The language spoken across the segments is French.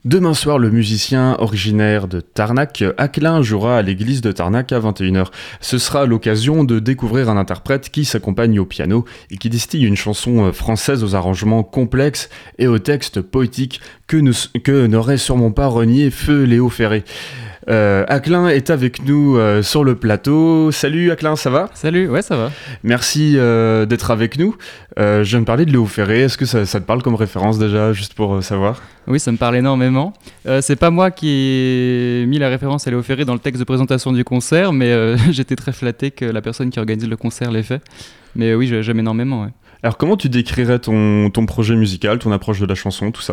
Demain soir, le musicien originaire de Tarnac, Aclin, jouera à l'église de Tarnac à 21h. Ce sera l'occasion de découvrir un interprète qui s'accompagne au piano et qui distille une chanson française aux arrangements complexes et aux textes poétiques que n'aurait sûrement pas renié feu Léo Ferré. Aclin est avec nous sur le plateau. Salut Aclin, ça va ? Salut, ouais ça va. Merci d'être avec nous. Je viens de parler de Léo Ferré, est-ce que ça te parle comme référence déjà, juste pour savoir ? Oui, ça me parle énormément. C'est pas moi qui ai mis la référence à Léo Ferré dans le texte de présentation du concert, mais j'étais très flatté que la personne qui organise le concert l'ait fait. Mais oui, j'aime énormément, ouais. Alors comment tu décrirais ton projet musical, ton approche de la chanson, tout ça ?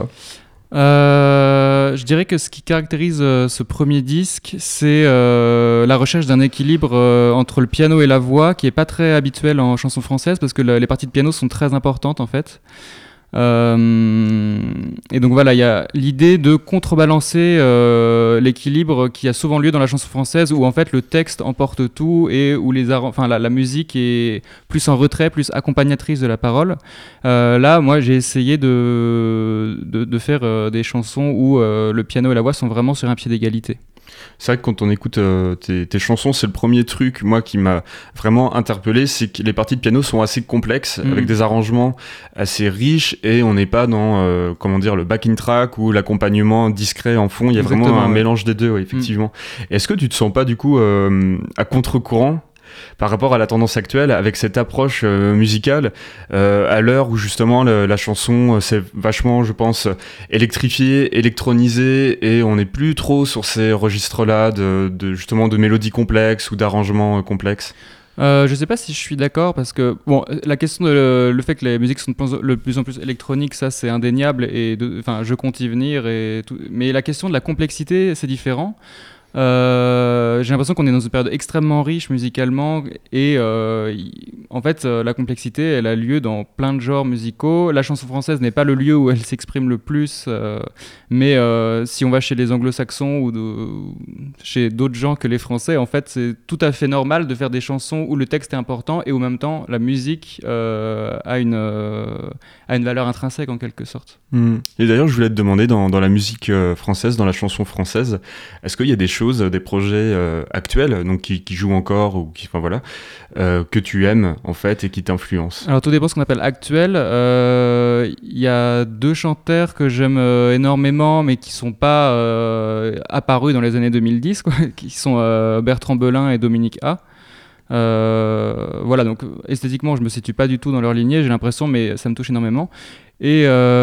Je dirais que ce qui caractérise ce premier disque, c'est la recherche d'un équilibre entre le piano et la voix, qui est pas très habituel en chanson française, parce que les parties de piano sont très importantes en fait. Et donc voilà, il y a l'idée de contrebalancer l'équilibre qui a souvent lieu dans la chanson française, où en fait le texte emporte tout et où la musique est plus en retrait, plus accompagnatrice de la parole. Là, moi, j'ai essayé de faire des chansons où le piano et la voix sont vraiment sur un pied d'égalité. C'est vrai que quand on écoute tes chansons, c'est le premier truc, moi, qui m'a vraiment interpellé, c'est que les parties de piano sont assez complexes, avec des arrangements assez riches, et on n'est pas dans, le backing track ou l'accompagnement discret en fond, il y a vraiment un mélange des deux, ouais, effectivement. Est-ce que tu te sens pas, du coup, à contre-courant par rapport à la tendance actuelle, avec cette approche musicale, à l'heure où justement la chanson c'est vachement, je pense, électrifiée, électronisée, et on n'est plus trop sur ces registres-là justement de mélodies complexes ou d'arrangements complexes. Je sais pas si je suis d'accord, parce que bon, la question de le fait que les musiques sont de plus en plus électroniques, ça c'est indéniable, et je compte y venir et tout, mais la question de la complexité, c'est différent. J'ai l'impression qu'on est dans une période extrêmement riche musicalement, et en fait la complexité elle a lieu dans plein de genres musicaux. La chanson française n'est pas le lieu où elle s'exprime le plus, mais si on va chez les anglo-saxons ou chez d'autres gens que les français, en fait c'est tout à fait normal de faire des chansons où le texte est important et où en même temps la musique a une valeur intrinsèque en quelque sorte. Et d'ailleurs je voulais te demander, dans la musique française, dans la chanson française, est-ce qu'il y a des choses, des projets actuels, donc qui jouent encore, ou que tu aimes en fait et qui t'influencent ? Alors tout dépend de ce qu'on appelle actuel. Il y a deux chanteurs que j'aime énormément, mais qui sont pas apparus dans les années 2010, quoi, qui sont Bertrand Belin et Dominique A. Voilà, donc esthétiquement je me situe pas du tout dans leur lignée, j'ai l'impression, mais ça me touche énormément. Et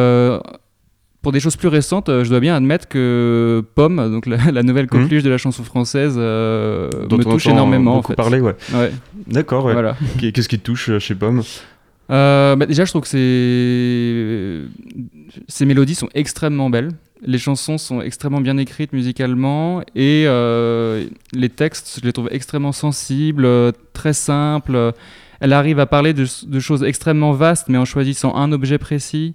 pour des choses plus récentes, je dois bien admettre que Pomme, donc la nouvelle coqueluche de la chanson française, me touche énormément. Beaucoup parler, ouais. D'accord, ouais. Voilà. Qu'est-ce qui te touche chez Pomme ? Déjà, je trouve que ces mélodies sont extrêmement belles. Les chansons sont extrêmement bien écrites musicalement, et les textes, je les trouve extrêmement sensibles, très simples. Elle arrive à parler de choses extrêmement vastes, mais en choisissant un objet précis.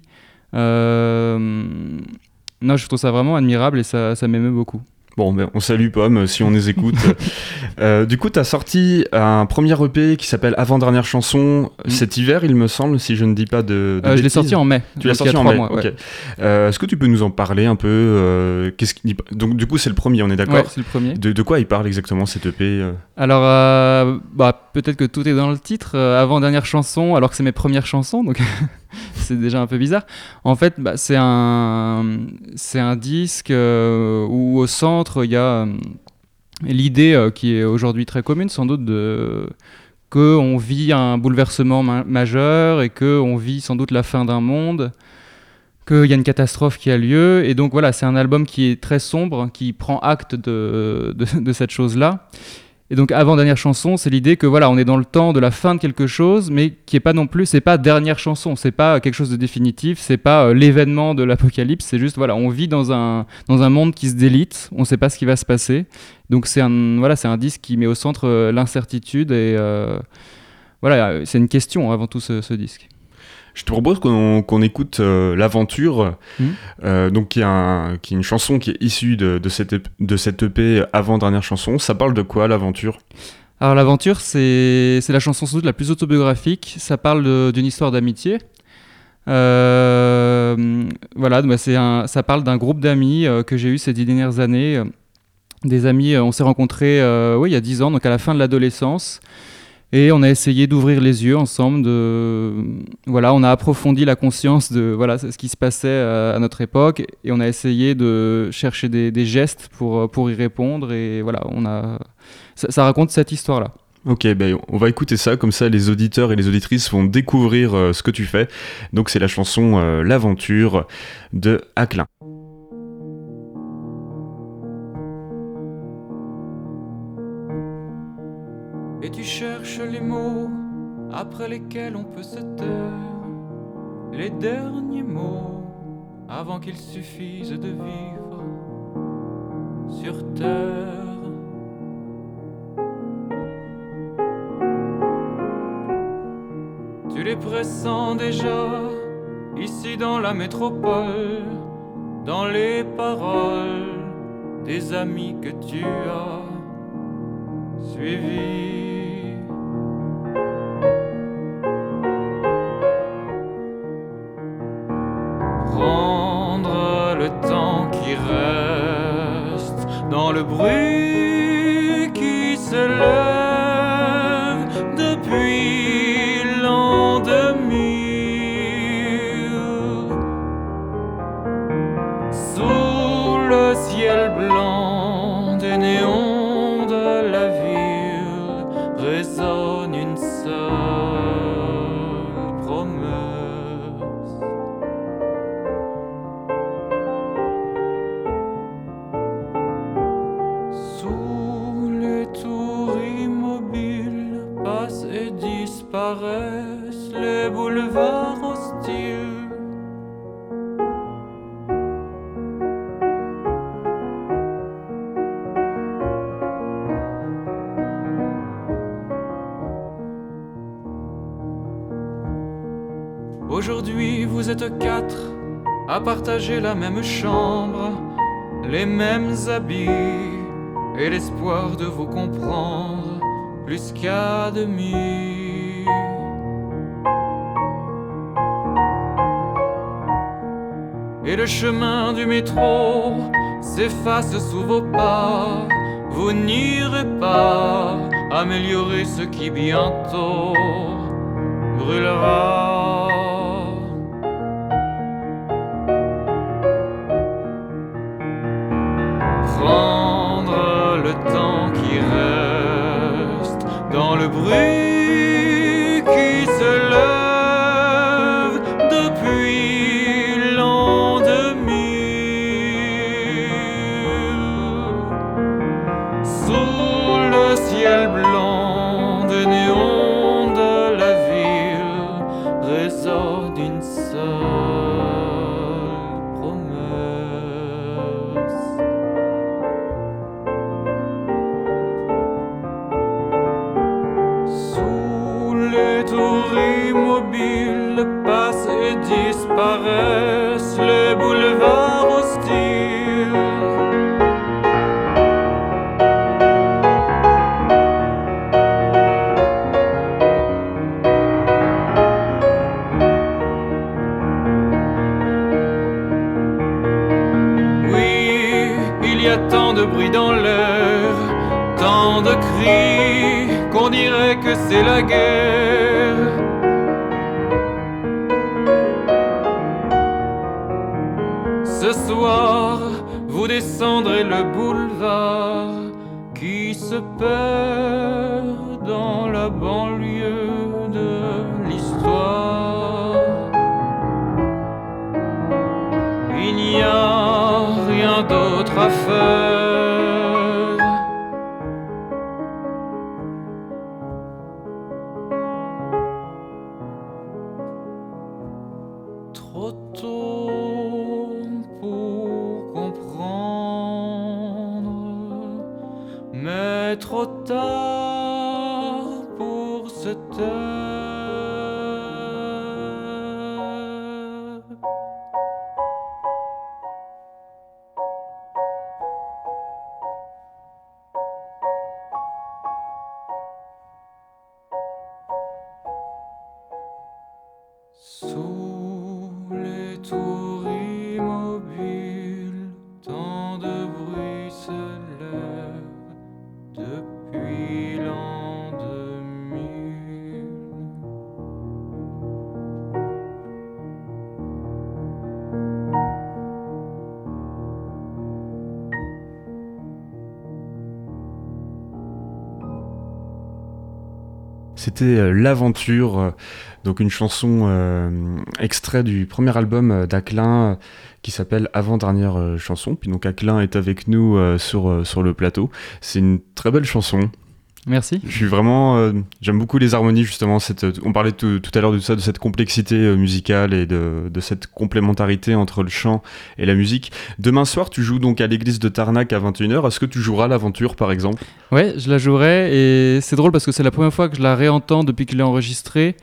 Non, je trouve ça vraiment admirable, et ça m'émeut beaucoup. Bon, on salue Pomme si on les écoute. Du coup, tu as sorti un premier EP qui s'appelle Avant-dernière chanson cet hiver, il me semble, si je ne dis pas de bêtises. Je l'ai sorti en mai. Tu l'as sorti en mai, mois, ok. Ouais. Est-ce que tu peux nous en parler un peu Donc, du coup, c'est le premier, on est d'accord ? Ouais, c'est le premier. De quoi il parle exactement cet EP Alors, peut-être que tout est dans le titre. Avant-dernière chanson, alors que c'est mes premières chansons, donc c'est déjà un peu bizarre. En fait, c'est un disque où au centre il y a l'idée qui est aujourd'hui très commune, sans doute, qu'on vit un bouleversement majeur, et qu'on vit sans doute la fin d'un monde, qu'il y a une catastrophe qui a lieu. Et donc voilà, c'est un album qui est très sombre, qui prend acte de cette chose-là. Et donc avant-dernière chanson, c'est l'idée que voilà, on est dans le temps de la fin de quelque chose, mais qui est pas non plus, c'est pas dernière chanson, c'est pas quelque chose de définitif, c'est pas l'événement de l'apocalypse, c'est juste voilà, on vit dans un monde qui se délite, on sait pas ce qui va se passer. Donc c'est un disque qui met au centre l'incertitude, et voilà, c'est une question avant tout ce disque. Je te propose qu'on écoute L'Aventure, donc qui est une chanson qui est issue de cette EP Avant-dernière chanson. Ça parle de quoi, L'Aventure ? Alors L'Aventure, c'est la chanson sans doute la plus autobiographique. Ça parle d'une histoire d'amitié. Voilà, bah, ça parle d'un groupe d'amis que j'ai eu ces 10 dernières années. Des amis, on s'est rencontrés oui, il y a 10 ans, donc à la fin de l'adolescence. Et on a essayé d'ouvrir les yeux ensemble. Voilà, on a approfondi la conscience de voilà, ce qui se passait à notre époque. Et on a essayé de chercher des gestes pour y répondre. Et voilà, ça raconte cette histoire-là. Ok, ben on va écouter ça, comme ça les auditeurs et les auditrices vont découvrir ce que tu fais. Donc c'est la chanson L'aventure de Aclin. Et tu cherches les mots après lesquels on peut se taire, les derniers mots avant qu'il suffise de vivre sur terre. Tu les pressens déjà, ici dans la métropole, dans les paroles des amis que tu as suivis. Prendre le temps qui reste dans le bruit qui se lève depuis l'an 2000 sous le ciel blanc des néons de la ville résonne une seule promesse. Sous les tours immobiles passent et disparaissent les boulevards hostiles. Aujourd'hui, vous êtes 4 à partager la même chambre, les mêmes habits et l'espoir de vous comprendre plus qu'à demi. Et le chemin du métro s'efface sous vos pas. Vous n'irez pas améliorer ce qui bientôt brûlera. Prendre le temps qui reste dans le bruit qui se lève depuis l'an 2000 sous le ciel blanc des néons de la ville résonne une seule promesse. Sous les tours immobiles passent et disparaissent les boulevards hostiles. Oui, il y a tant de bruit dans l'air, tant de cris qu'on dirait que c'est la guerre. Ce soir, vous descendrez le boulevard qui se perd dans la banlieue de l'histoire. Il n'y a rien d'autre à faire. Trop tôt pour comprendre, mais trop tard pour se taire. Sous C'était L'Aventure, donc une chanson extrait du premier album d'Aclin qui s'appelle Avant-dernière chanson. Puis donc Aclin est avec nous sur le plateau. C'est une très belle chanson. Merci. Je suis vraiment, j'aime beaucoup les harmonies justement. On parlait tout à l'heure de ça, de cette complexité musicale et de cette complémentarité entre le chant et la musique. Demain soir, tu joues donc à l'église de Tarnac à 21h. Est-ce que tu joueras l'Aventure par exemple ? Ouais, je la jouerai et c'est drôle parce que c'est la première fois que je la réentends depuis qu'il est enregistré.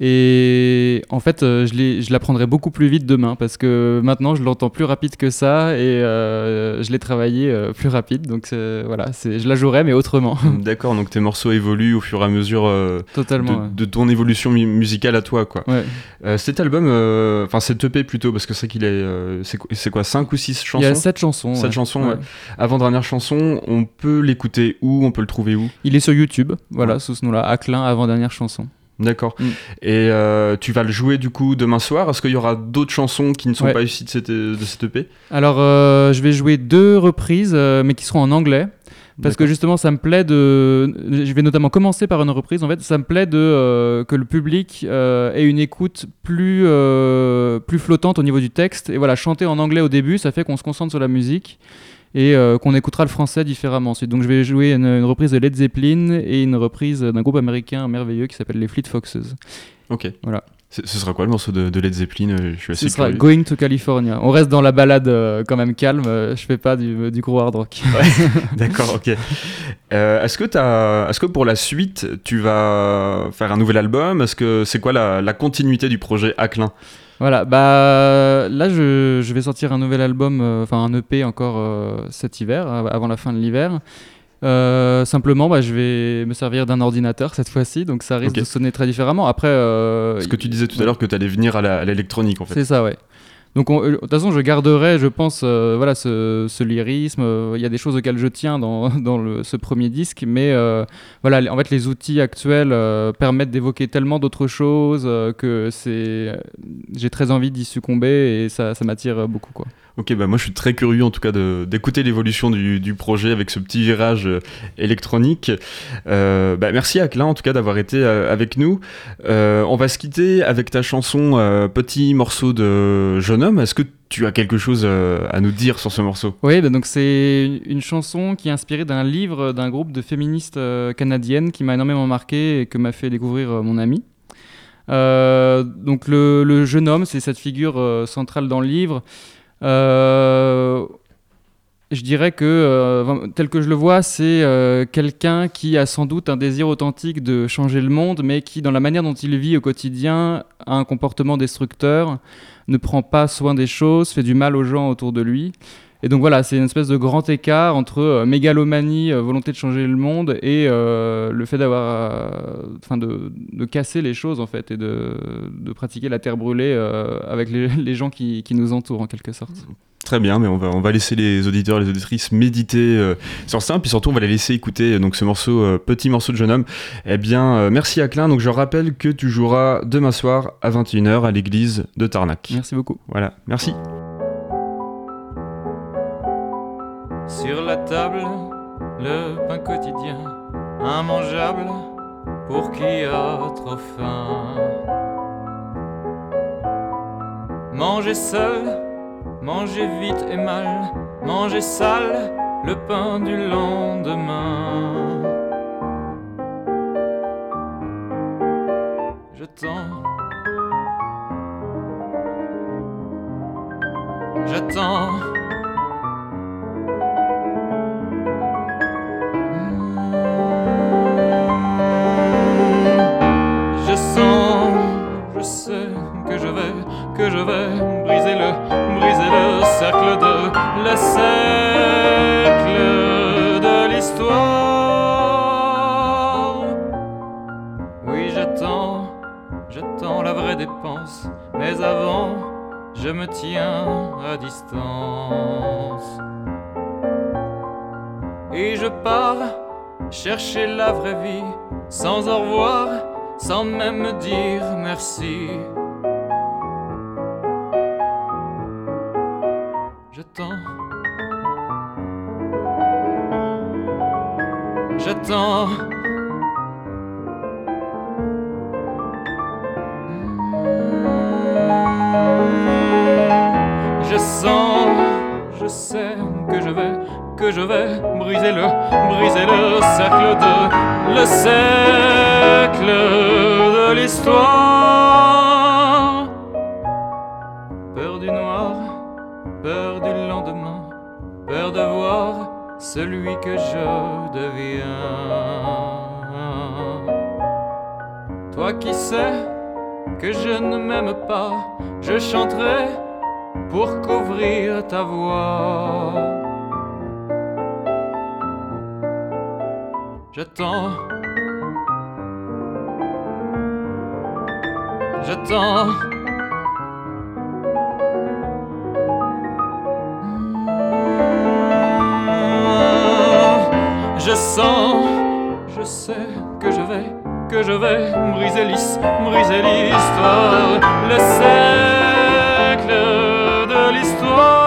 Et en fait, je l'apprendrai beaucoup plus vite demain parce que maintenant, je l'entends plus rapide que ça et je l'ai travaillé plus rapide. Donc voilà, je la jouerai mais autrement. D'accord, donc tes morceaux évoluent au fur et à mesure Totalement, de ton évolution musicale à toi, quoi. Ouais. Cet album, enfin cet EP plutôt, parce que c'est qu'il est, c'est quoi, 5 ou 6 chansons ? Il y a 7 chansons. 7 chansons, ouais. Avant-dernière chanson, on peut l'écouter où ? On peut le trouver où ? Il est sur YouTube, voilà, sous ce nom-là, Aclin, avant-dernière chanson. D'accord. Et tu vas le jouer du coup demain soir. Est-ce qu'il y aura d'autres chansons qui ne sont pas issues de cette EP ? Alors, je vais jouer 2 reprises, mais qui seront en anglais. Parce que justement, ça me plaît je vais notamment commencer par une reprise. En fait, ça me plaît que le public ait une écoute plus flottante au niveau du texte. Et voilà, chanter en anglais au début, ça fait qu'on se concentre sur la musique. Et qu'on écoutera le français différemment ensuite. Donc je vais jouer une reprise de Led Zeppelin et une reprise d'un groupe américain merveilleux qui s'appelle les Fleet Foxes. Ok. Voilà. Ce sera quoi le morceau de Led Zeppelin ? Je suis assez Ce sera curieux. Going to California. On reste dans la balade quand même calme. Je fais pas du gros hard rock. Ouais. D'accord, ok. Est-ce que pour la suite, tu vas faire un nouvel album ? Est-ce que c'est quoi la continuité du projet Aclin ? Voilà, bah là je vais sortir un nouvel album, un EP encore cet hiver, avant la fin de l'hiver. Simplement, je vais me servir d'un ordinateur cette fois-ci, donc ça risque de sonner très différemment. Après, ce que tu disais tout à l'heure que tu allais venir à l'électronique en fait. C'est ça, ouais. Donc de toute façon, je garderai, je pense, ce lyrisme. Il y a des choses auxquelles je tiens dans ce premier disque, mais en fait, les outils actuels permettent d'évoquer tellement d'autres choses que j'ai très envie d'y succomber et ça m'attire beaucoup, quoi. Ok, moi je suis très curieux en tout cas d'écouter l'évolution du projet avec ce petit virage électronique. Merci Aclin en tout cas d'avoir été avec nous. On va se quitter avec ta chanson Petit morceau de jeune homme. Est-ce que tu as quelque chose à nous dire sur ce morceau ? Oui, donc c'est une chanson qui est inspirée d'un livre d'un groupe de féministes canadiennes qui m'a énormément marqué et que m'a fait découvrir mon ami. Donc le jeune homme, c'est cette figure centrale dans le livre. Je dirais que, tel que je le vois, c'est quelqu'un qui a sans doute un désir authentique de changer le monde, mais qui, dans la manière dont il vit au quotidien, a un comportement destructeur, ne prend pas soin des choses, fait du mal aux gens autour de lui. Et donc voilà, c'est une espèce de grand écart entre mégalomanie, volonté de changer le monde, et le fait de casser les choses en fait, et de pratiquer la terre brûlée avec les gens qui nous entourent en quelque sorte. Très bien, mais on va laisser les auditeurs et les auditrices méditer sur ça, puis surtout on va les laisser écouter donc ce morceau, Petit morceau de jeune homme. Eh bien, merci Aclin. Donc je rappelle que tu joueras demain soir à 21h à l'église de Tarnac. Merci beaucoup. Voilà, merci. Sur la table, le pain quotidien, immangeable pour qui a trop faim. Manger seul, manger vite et mal, manger sale, le pain du lendemain. J'attends. Je sais que je vais briser le cercle de l'histoire. Oui, j'attends la vraie dépense, mais avant, je me tiens à distance. Et je pars chercher la vraie vie, sans au revoir, sans même me dire merci. J'attends. sais que je vais briser le cercle de l'histoire. Peur du noir, peur du lendemain, peur de voir celui que je deviens. Toi qui sais que je ne m'aime pas, je chanterai pour couvrir ta voix. J'attends, je sens, je sais que je vais briser l'histoire, le cercle de l'histoire.